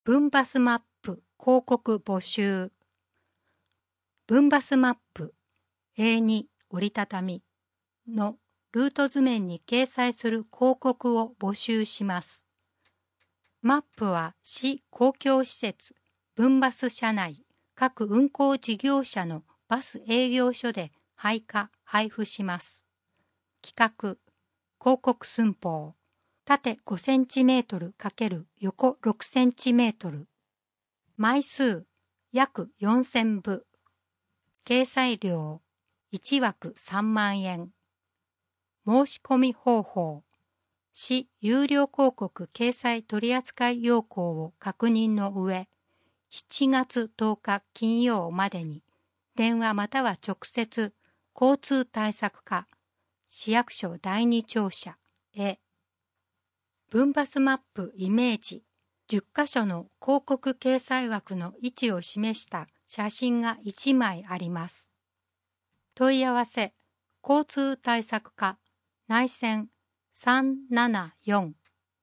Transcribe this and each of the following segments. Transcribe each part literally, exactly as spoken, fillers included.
分バスマップ広告募集。分バスマップ エーに 折りたたみのルート図面に掲載する広告を募集します。マップは市公共施設、分バス車内、各運行事業者のバス営業所で配下・配布します。企画、広告寸法、縦ごセンチメートル×横ろくセンチメートル。枚数、約よんせんぶ。掲載料、いちわくさんまんえん。申し込み方法、市有料広告掲載取扱要項を確認の上、しちがつとおか金曜までに、電話または直接、交通対策課、市役所だいに庁舎へ。分バスマップイメージ、じゅっかしょの広告掲載枠の位置を示した写真がいちまいあります。問い合わせ、交通対策課、内線さんななよん。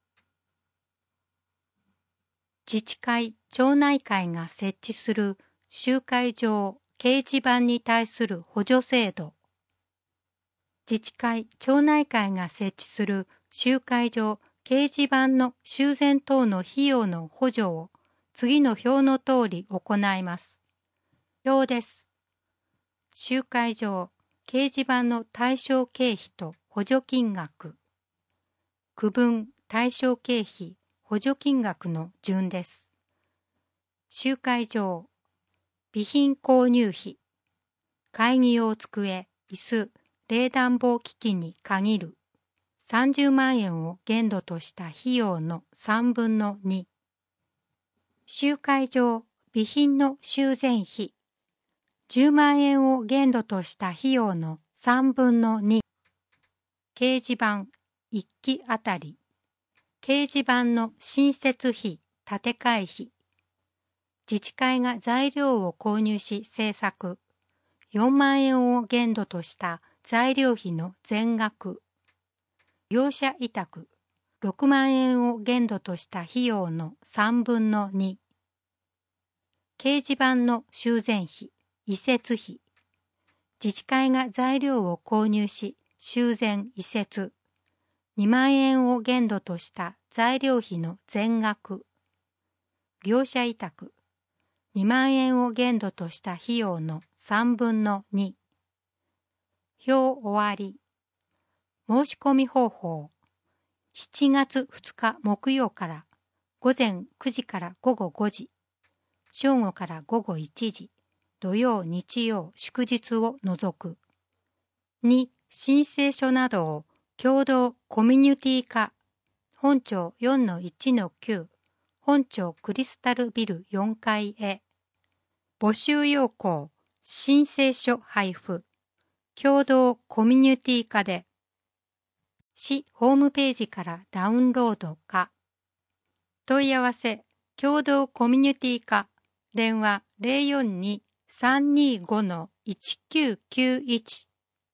自治会・町内会が設置する集会場・掲示板に対する補助制度。自治会・町内会が設置する集会場・掲示板の修繕等の費用の補助を次の表の通り行います。表です。集会場・掲示板の対象経費と補助金額。区分対象経費補助金額の順です。集会場、備品購入費、会議用机、椅子、冷暖房機器に限るさんじゅうまんえんを限度とした費用のさんぶんのに。集会場、備品の修繕費、じゅうまんえんを限度とした費用のさんぶんのに。掲示板、いっきあたり、掲示板の新設費、建て替え費、自治会が材料を購入し制作、よんまんえんを限度とした材料費の全額、業者委託、ろくまんえんを限度とした費用のさんぶんのに。掲示板の修繕費、移設費、自治会が材料を購入し修繕移設、にまんえんを限度とした材料費の全額、業者委託、にまんえんを限度とした費用のさんぶんのに。表終わり。申し込み方法。しちがつふつか木曜からごぜんくじからごごごじ、正午からごごいちじ、土曜日曜祝日を除く。に、申請書などを共同コミュニティ課、本町 よんのいちのきゅう、本町クリスタルビルよんかいへ。募集要項、申請書配布、共同コミュニティ課で、市ホームページからダウンロードか。問い合わせ、共同コミュニティ課、電話 ゼロよんに さんにご いちきゅうきゅういち。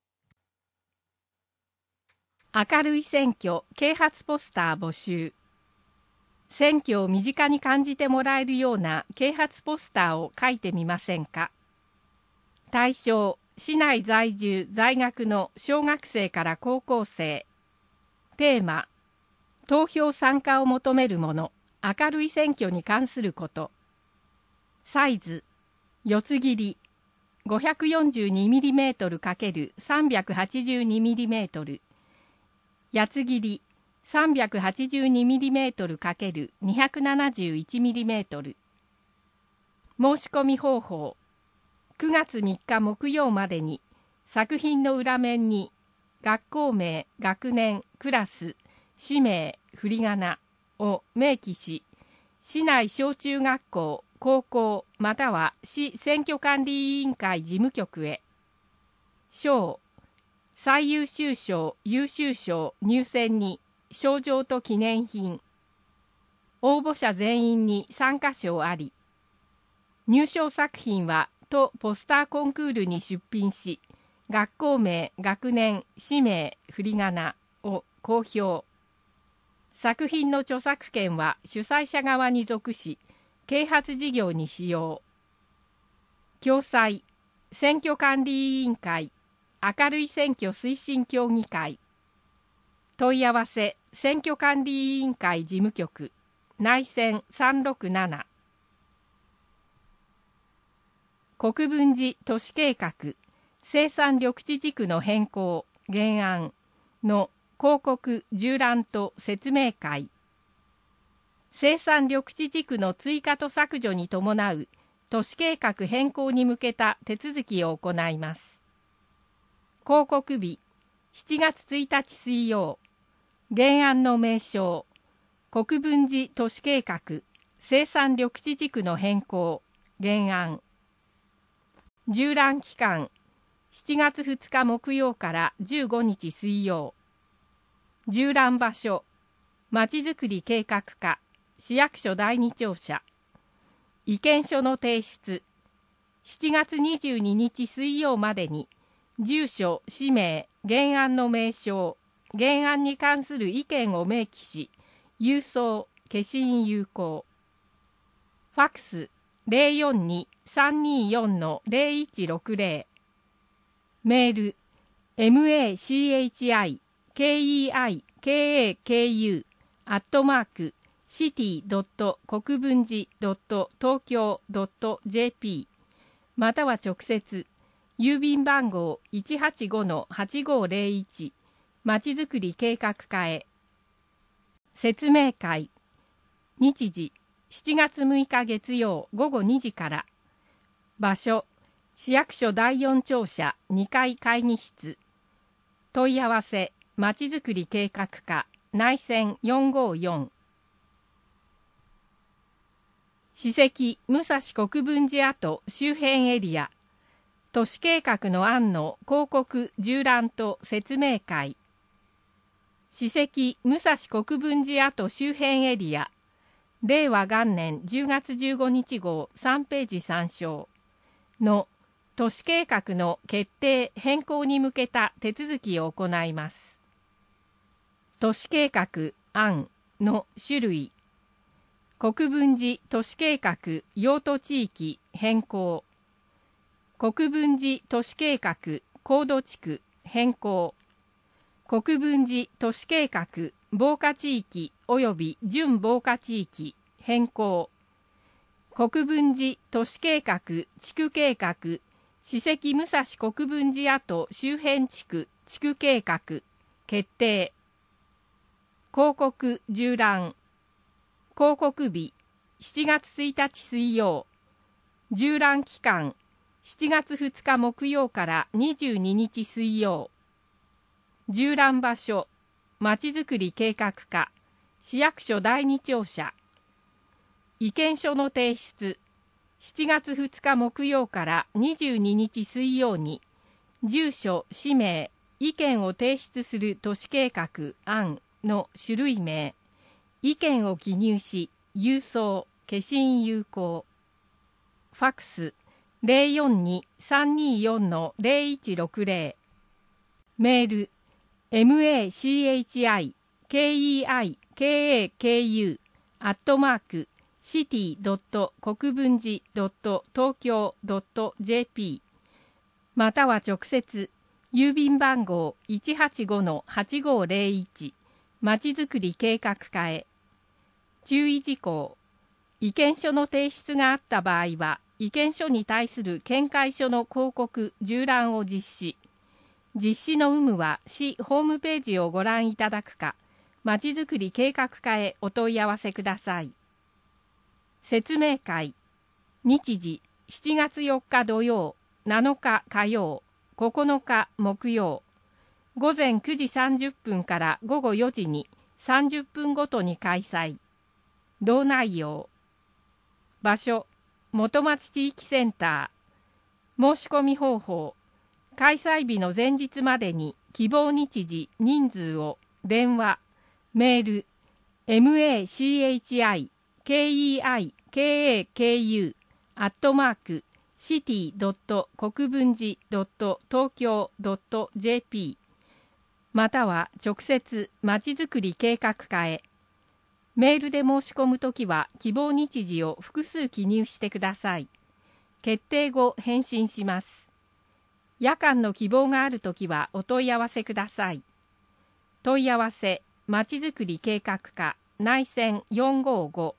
明るい選挙啓発ポスター募集。選挙を身近に感じてもらえるような啓発ポスターを書いてみませんか。対象、市内在住在学の小学生から高校生。テーマ、投票参加を求めるもの、明るい選挙に関すること。サイズ、四つ切り ごひゃくよんじゅうにミリメートル×さんびゃくはちじゅうにミリメートル、八つ切り さんびゃくはちじゅうにミリメートル×にひゃくななじゅういちミリメートル。申し込み方法、くがつみっか木曜までに作品の裏面に学校名、学年、クラス、氏名、振り仮名を明記し、市内小中学校、高校または市選挙管理委員会事務局へ。賞、最優秀賞、優秀賞入選に賞状と記念品。応募者全員に参加賞あり。入賞作品は都ポスターコンクールに出品し、学校名、学年、氏名、振り仮名を公表。作品の著作権は主催者側に属し、 啓発事業に使用。共催、選挙管理委員会、明るい選挙推進協議会。問い合わせ、選挙管理委員会事務局、内線さんろくなな。国分寺都市計画、生産緑地地区の変更、原案の広告縦覧と説明会。生産緑地地区の追加と削除に伴う都市計画変更に向けた手続きを行います。広告日、しちがつついたち水曜。原案の名称、国分寺都市計画、生産緑地地区の変更、原案。縦覧期間、しちがつふつか木曜からじゅうごにち水曜。縦覧場所、まちづくり計画課、市役所だいに庁舎。意見書の提出、しちがつにじゅうににち水曜までに、住所、氏名、原案の名称、原案に関する意見を明記し、郵送、消印有効。ファックス ゼロよんに さんによん の ゼロいちろくゼロ。メール マチアットマーク シティ ドット 国分寺 ドット 東京 ドット ジェーピー または直接郵便番号 いちはちごのはちごゼロいち まちづくり計画課へ。説明会、日時しちがつむいか月曜ごごにじから。場所、市役所だいよん庁舎にかい会議室。問い合わせ、まちづくり計画課、内線よんごよん。史跡武蔵国分寺跡周辺エリア。都市計画の案の広告縦覧と説明会。史跡武蔵国分寺跡周辺エリア。令和元年じゅうがつじゅうごにち号さんページ参照の都市計画の決定変更に向けた手続きを行います。都市計画案の種類。国分寺都市計画用途地域変更。国分寺都市計画高度地区変更。国分寺都市計画防火地域及び準防火地域変更。国分寺都市計画地区計画史跡武蔵国分寺跡周辺地区地区計画決定。広告縦覧。広告日しちがつついたち水曜。縦覧期間しちがつふつか木曜からにじゅうににち水曜。縦覧場所、まちづくり計画課、市役所だいに庁舎。意見書の提出、しちがつふつか木曜からにじゅうににち水曜に、住所、氏名、意見を提出する都市計画案の種類名、意見を記入し、郵送、消印有効。ファックス、ゼロよんに さんによん の ゼロいちろくゼロ。メール、マチアットマーク シティ ドット 国分寺 ドット 東京 ドット ジェーピー または直接郵便番号 いちはちごのはちごゼロいち まちづくり計画課へ。注意事項。意見書の提出があった場合は意見書に対する見解書の広告縦覧を実施。実施の有無は市ホームページをご覧いただくか、まちづくり計画課へお問い合わせください。説明会、日時しちがつよっか土曜、なのか火曜、ここのか木曜、ごぜんくじさんじゅっぷんからごごよじにさんじゅっぷんごとに開催。同内容。場所、元町地域センター。申し込み方法。開催日の前日までに希望日時、人数を電話、メール、マチアットマーク シティ ドット 国分寺 ドット 東京 ドット ジェーピー または直接まちづくり計画課へ。 メールで申し込むときは希望日時を複数記入してください。決定後返信します。夜間の希望があるときはお問い合わせください。問い合わせまちづくり計画課内線よんごご。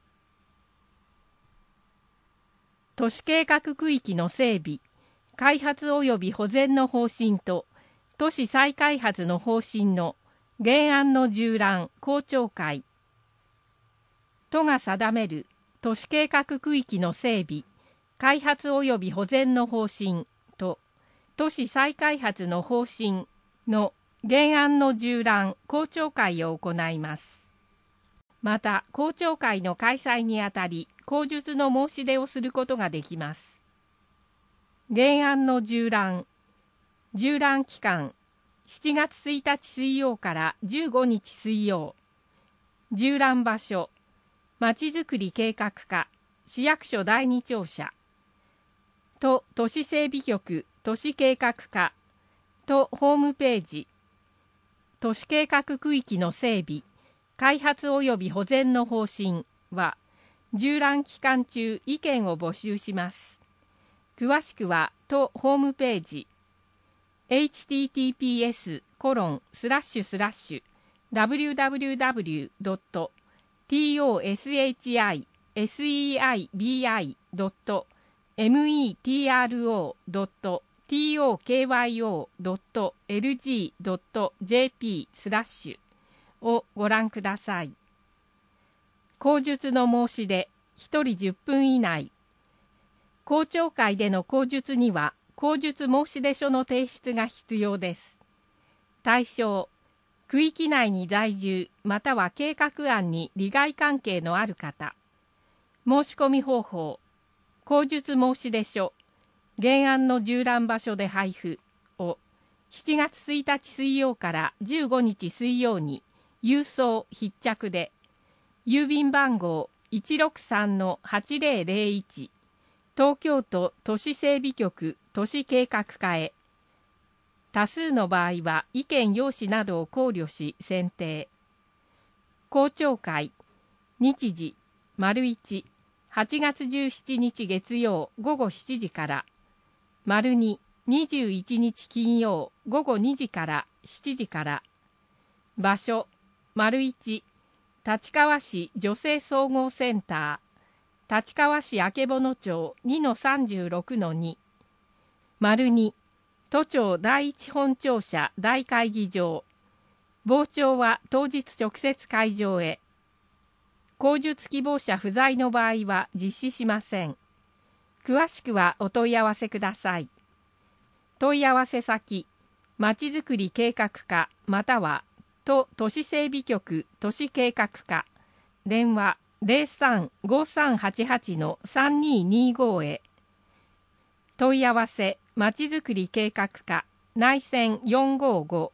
都市計画区域の整備、開発及び保全の方針と都市再開発の方針の原案の縦覧公聴会。都が定める都市計画区域の整備、開発及び保全の方針と都市再開発の方針の原案の縦覧公聴会を行います。また、公聴会の開催にあたり、口述の申し出をすることができます。原案の縦覧、縦覧期間、しちがつついたち水曜からじゅうごにち水曜。縦覧場所、まちづくり計画課、市役所だいに庁舎。都都市整備局都市計画課、都ホームページ。都市計画区域の整備、開発及び保全の方針は、縦覧期間中意見を募集します。詳しくは都ホームページ エイチティーティーピーエスコロンスラッシュスラッシュダブリューダブリューダブリュードットトシセイビドットメトロドットトキヨドットエルジードットジェーピースラッシュをご覧ください。口述の申し出ひとりじゅっぷん以内。公聴会での口述には口述申し出書の提出が必要です。対象、区域内に在住または計画案に利害関係のある方。申し込み方法、口述申し出書、原案の縦覧場所で配布をしちがつついたち水曜からじゅうごにち水曜に郵送必着で、郵便番号 いちろくさんのはちぜろぜろいち 東京都都市整備局都市計画課へ。多数の場合は意見要旨などを考慮し選定。公聴会日時丸いち、はちがつじゅうしちにち月曜午後しちじから丸に、にじゅういちにち金曜午後にじからしちじから。場所丸いち、立川市女性総合センター立川市曙町 にのさんじゅうろくのに。丸に、都庁第一本庁舎大会議場。傍聴は当日直接会場へ。口述希望者不在の場合は実施しません。詳しくはお問い合わせください。問い合わせ先、まちづくり計画課または都都市整備局都市計画課。電話 ゼロさん ごさんはちはち さんにーにーご へ。問い合わせまちづくり計画課内線よんごご。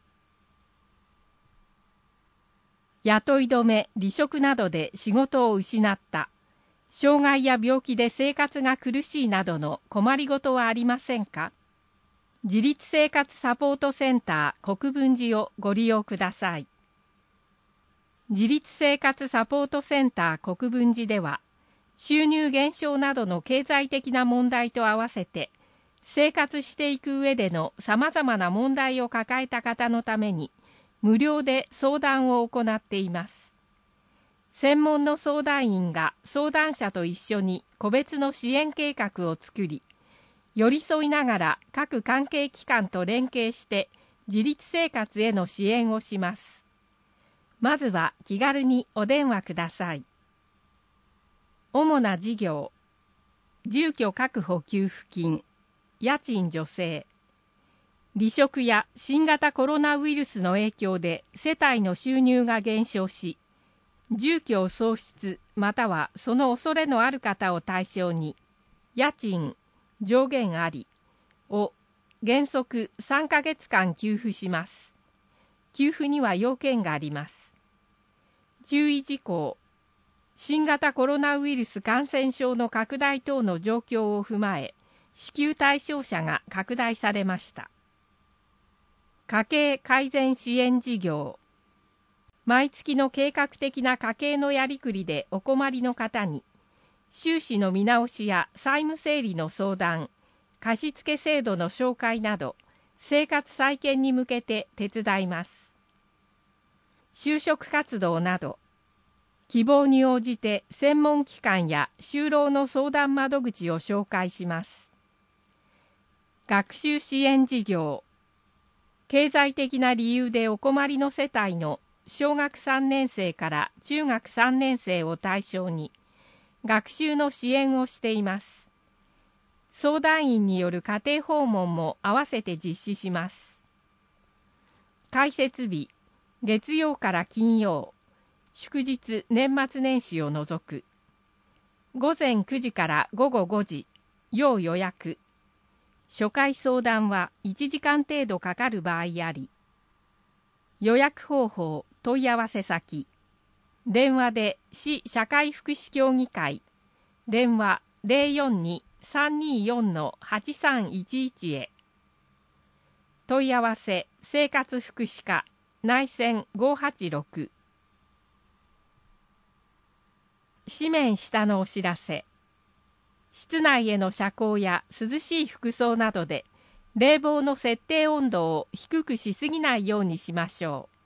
雇い止め、離職などで仕事を失った。障害や病気で生活が苦しいなどの困りごとはありませんか？自立生活サポートセンター国分寺をご利用ください。自立生活サポートセンター国分寺では、収入減少などの経済的な問題と合わせて、生活していく上でのさまざまな問題を抱えた方のために、無料で相談を行っています。専門の相談員が相談者と一緒に個別の支援計画を作り、寄り添いながら各関係機関と連携して自立生活への支援をします。まずは気軽にお電話ください。主な事業、住居確保給付金、家賃助成、離職や新型コロナウイルスの影響で世帯の収入が減少し、住居を喪失またはその恐れのある方を対象に、家賃上限ありを原則さんかげつかん給付します。給付には要件があります。注意事項、新型コロナウイルス感染症の拡大等の状況を踏まえ、支給対象者が拡大されました。家計改善支援事業、 毎月の計画的な家計のやりくりでお困りの方に、収支の見直しや債務整理の相談、貸付制度の紹介など、生活再建に向けて手伝います。就職活動など、希望に応じて専門機関や就労の相談窓口を紹介します。学習支援事業、経済的な理由でお困りの世帯の小学さんねん生から中学さんねん生を対象に学習の支援をしています。相談員による家庭訪問も合わせて実施します。開設日、月曜から金曜、祝日年末年始を除く。午前くじから午後ごじ、要予約。初回相談はいちじかん程度かかる場合あり。予約方法、問い合わせ先。電話で市社会福祉協議会。電話 ゼロよんに さんにーよん はちさんいちいち へ。問い合わせ生活福祉課内線ごはちろく。紙面下のお知らせ。室内への遮光や涼しい服装などで冷房の設定温度を低くしすぎないようにしましょう。